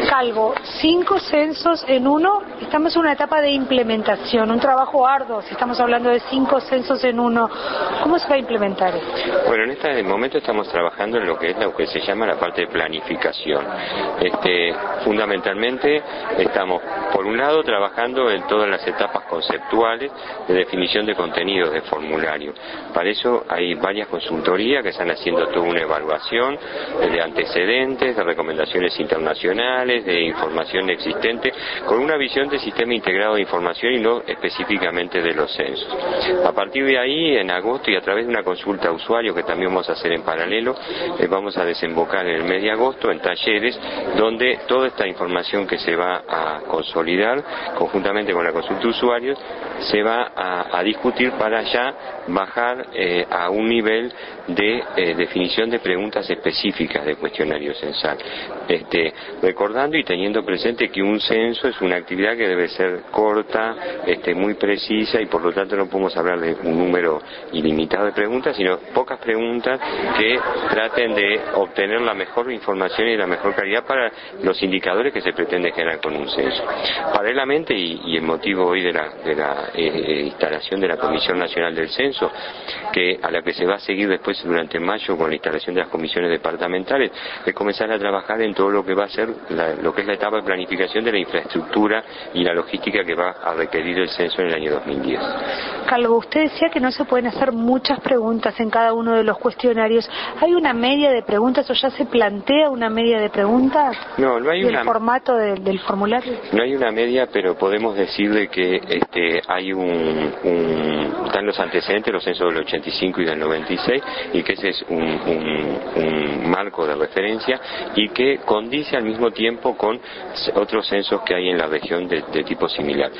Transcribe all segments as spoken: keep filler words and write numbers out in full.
Calvo, cinco censos en uno, estamos en una etapa de implementación, un trabajo arduo, si estamos hablando de cinco censos en uno, ¿cómo se va a implementar esto? Bueno, en este momento estamos trabajando en lo que es lo que se llama la parte de planificación. Este, fundamentalmente estamos, por un lado, trabajando en todas las etapas conceptuales de definición de contenidos de formulario. Para eso hay varias consultorías que están haciendo toda una evaluación de antecedentes, de recomendaciones internacionales, de información existente, con una visión de sistema integrado de información y no específicamente de los censos. A partir de ahí, en agosto, y a través de una consulta a usuarios que también vamos a hacer en paralelo, eh, vamos a desembocar en el mes de agosto en talleres donde toda esta información que se va a consolidar conjuntamente con la consulta de usuarios se va a, a discutir para ya bajar eh, a un nivel de eh, definición de preguntas específicas de cuestionario censal. Este, recordando y teniendo presente que un censo es una actividad que debe ser corta, este, muy precisa, y por lo tanto no podemos hablar de un número ilimitado de preguntas, sino pocas preguntas que traten de obtener la mejor información y la mejor calidad para los indicadores que se pretende generar con un censo. Paralelamente, y, y el motivo hoy de la, de la eh, instalación de la Comisión Nacional del Censo, que a la que se va a seguir después durante mayo con la instalación de las comisiones departamentales, es comenzar a trabajar en todo lo que va a ser la, lo que es la etapa de planificación de la infraestructura y la logística que va a requerir el censo en el año dos mil diez. Calvo, usted decía que no se pueden hacer muchas preguntas en cada uno de los cuestionarios. ¿Hay una media de preguntas o ya se plantea una media de preguntas? No, no hay del una... formato de, del formulario? No hay una media, pero podemos decir de que este, hay un, un... están los antecedentes, los censos del ochenta y cinco y del noventa y seis, y que ese es un, un, un marco de referencia y que condice al mismo tiempo con otros censos que hay en la región de, de tipo similar.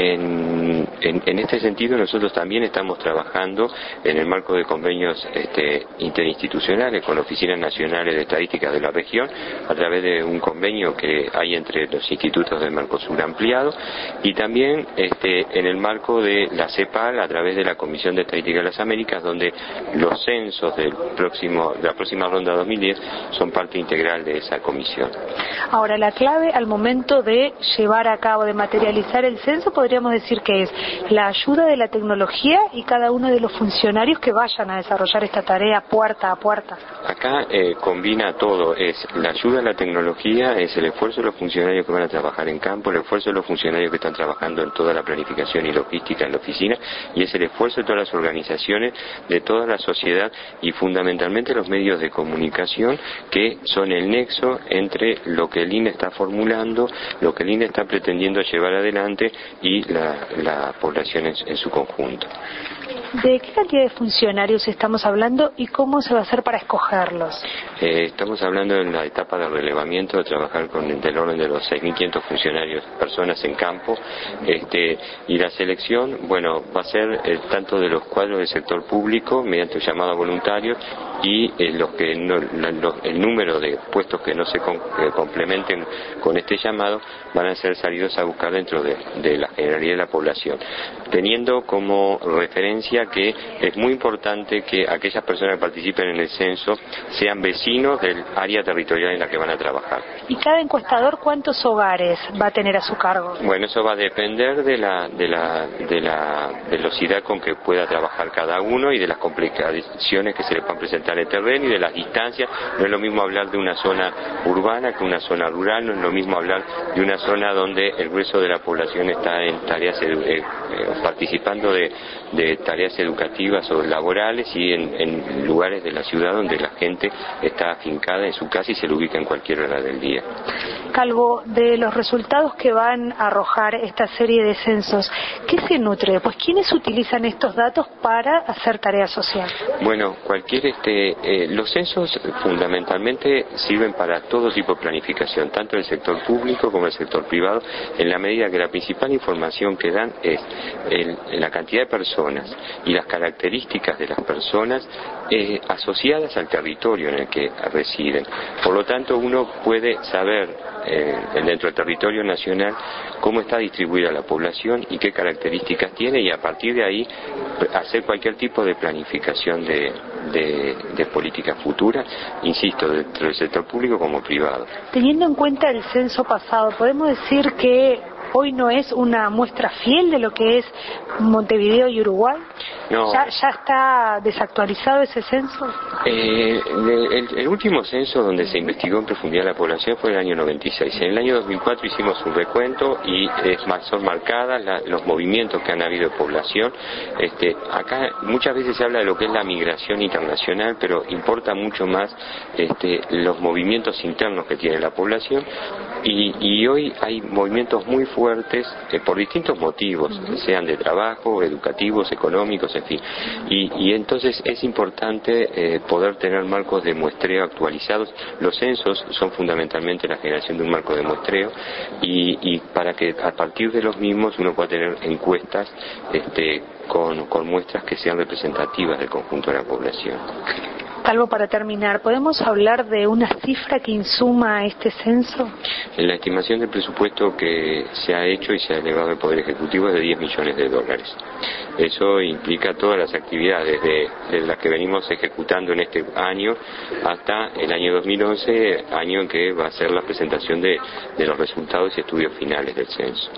En, en, en este sentido nosotros también estamos trabajando en el marco de convenios este, interinstitucionales con oficinas nacionales de estadísticas de la región a través de un convenio que hay entre los institutos del Mercosur ampliado, y también este, en el marco de la CEPAL a través de la Comisión de Estadística de las Américas, donde los censos del próximo, de la próxima ronda dos mil diez son parte integral de esa comisión. Ahora, la clave al momento de llevar a cabo, de materializar el censo, podríamos decir que es la ayuda de la tecnología y cada uno de los funcionarios que vayan a desarrollar esta tarea puerta a puerta. Acá eh, combina todo, es la ayuda a la tecnología, es el esfuerzo de los funcionarios que van a trabajar en campo, el esfuerzo de los funcionarios que están trabajando en toda la planificación y logística en la oficina, y es el esfuerzo de todas las organizaciones, de toda la sociedad y fundamentalmente los medios de comunicación, que son el nexo entre lo que el I N E está formulando, lo que el I N E está pretendiendo llevar adelante y la, la población en, en su conjunto. ¿De qué cantidad de funcionarios estamos hablando y cómo se va a hacer para escogerlos? Eh, estamos hablando en la etapa de relevamiento, de trabajar con del orden de los seis mil quinientos funcionarios, personas en campo, este, y la selección, bueno, va a ser eh, tanto de los cuadros del sector público, mediante un llamado a voluntarios, y eh, los que no, la, los, el número de puestos que no se con, que complementen con este llamado van a ser salidos a buscar dentro de, de la generalidad de la población, teniendo como referencia que es muy importante que aquellas personas que participen en el censo sean vecinos del área territorial en la que van a trabajar. ¿Y cada encuestador cuántos hogares va a tener a su cargo? Bueno, eso va a depender de la, de la, de la velocidad con que pueda trabajar cada uno y de las complicaciones que se le puedan presentar en el terreno y de las distancias. No es lo mismo hablar de una zona urbana que una zona rural, no es lo mismo hablar de una zona donde el grueso de la población está en tareas eh, eh, participando de, de tareas educativas o laborales, y en, en lugares de la ciudad donde la gente está afincada en su casa y se lo ubica en cualquier hora del día. Calvo, de los resultados que van a arrojar esta serie de censos, ¿qué se nutre? Pues ¿quiénes utilizan estos datos para hacer tarea social? Bueno, cualquier este, eh, los censos fundamentalmente sirven para todo tipo de planificación, tanto el sector público como el sector privado, en la medida que la principal información que dan es el, la cantidad de personas y las características de las personas eh, asociadas al territorio en el que residen. Por lo tanto, uno puede saber eh, dentro del territorio nacional cómo está distribuida la población y qué características tiene, y a partir de ahí hacer cualquier tipo de planificación de, de, de políticas futuras, insisto, dentro del sector público como privado. Teniendo en cuenta el censo pasado, ¿podemos decir que hoy no es una muestra fiel de lo que es Montevideo y Uruguay? No. ¿Ya, ya está desactualizado ese censo? Eh, el, el último censo donde se investigó en profundidad la población fue en el año noventa y seis. En el año dos mil cuatro hicimos un recuento y es más, son marcadas la, los movimientos que han habido de población. Este, acá muchas veces se habla de lo que es la migración internacional, pero importa mucho más este, los movimientos internos que tiene la población, y, y hoy hay movimientos muy fuertes eh, por distintos motivos, sean de trabajo, educativos, económicos, en fin. Y, y entonces es importante eh, poder tener marcos de muestreo actualizados. Los censos son fundamentalmente la generación de un marco de muestreo, y, y para que a partir de los mismos uno pueda tener encuestas este, con, con muestras que sean representativas del conjunto de la población. Calvo, para terminar, ¿podemos hablar de una cifra que insuma a este censo? La estimación del presupuesto que se ha hecho y se ha elevado al Poder Ejecutivo es de diez millones de dólares. Eso implica todas las actividades, desde, desde las que venimos ejecutando en este año hasta el año dos mil once, año en que va a ser la presentación de, de los resultados y estudios finales del censo.